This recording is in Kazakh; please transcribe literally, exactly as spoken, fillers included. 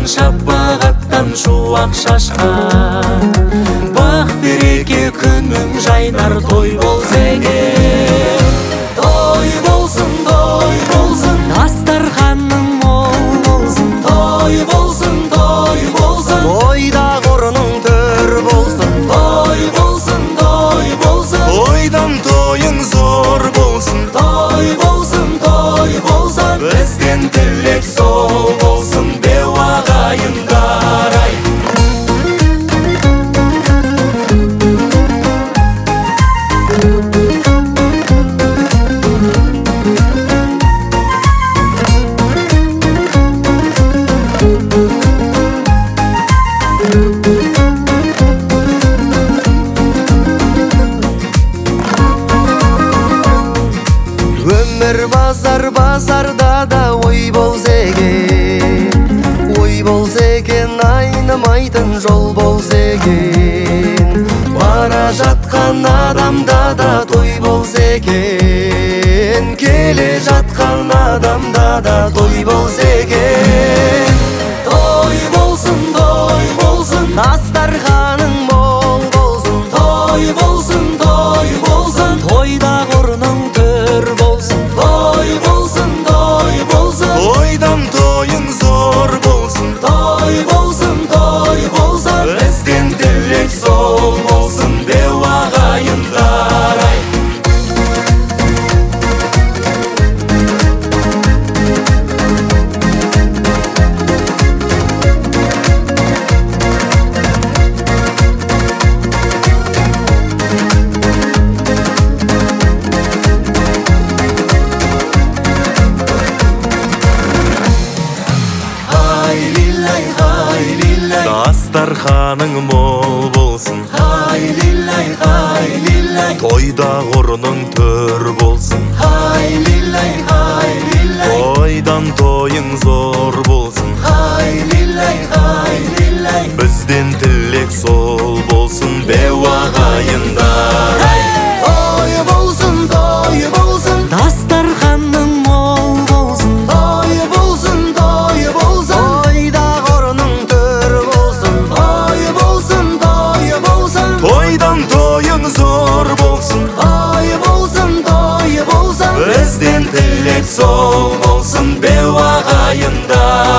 жауған шапағаттан шуақ шашқан. Бақ береке күнің жайнар, той болса екен. Той болсын, той болсын, дастарханың мол болсын. Той болсын, той болсын, тойда ұрының төр болсын. той болсын, той болсын, Тойдан тойың зор болсын. той болсын, той болсын. Бізден тілек сол болсын, беу ағайындар ай. Өмір базар, базарда да ой болса екен. Ой болса екен, айнымайтын жол болса екен. Бара жатқан адамда да той болса екен. Келе жатқан адамда да той болса екен. Той болсын, той болсын, Дастарханың мол болсын. той болсын, той болсын, Тойда ұрының төр болсын. той болсын, той болсын, Тойдан тойың зор болсын. той болсын, той болсын. Бізден тілек сол болсын, беу ағайындар ай. Дастарханың мол болсын. Хай лиллай, хай лиллай, Тойда ұрының төр болсын. хай лиллай, хай лиллай, Тойдан тойың зор болсын. хай лиллай, хай лиллай. Бізден тілек сол болсын, беу ағайындар ай. Той болсын, той болсын, Дастарханың мол болсын. той болсын, той болсын, Тойда ұрының төр болсын. той болсын, той болсын, Тойдан тойың зор болсын. той болсын, той болсын. Бізден тілек сол болсын, беу ағайындар